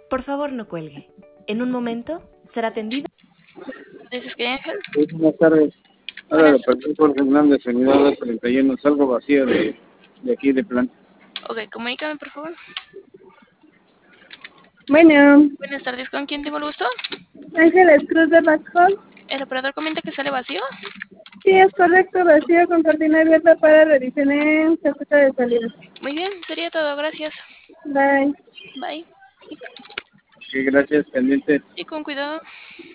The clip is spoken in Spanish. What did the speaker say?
Por favor, no cuelgue. En un momento será atendido. ¿Dices que Ángel? Sí, buenas tardes. Ahora le perdí por Fernández, unidad 31, salgo vacío de aquí de plan. Ok, comunícame, por favor. Bueno, Buenas tardes, ¿con quién tengo el gusto? Ángeles Cruz de Bacol. ¿El operador comenta que sale vacío? Sí, es correcto, vacío con cortina abierta para revisión en carpeta de salida. Muy bien, sería todo, gracias. Bye. Bye. Sí, gracias, pendiente. Y con cuidado.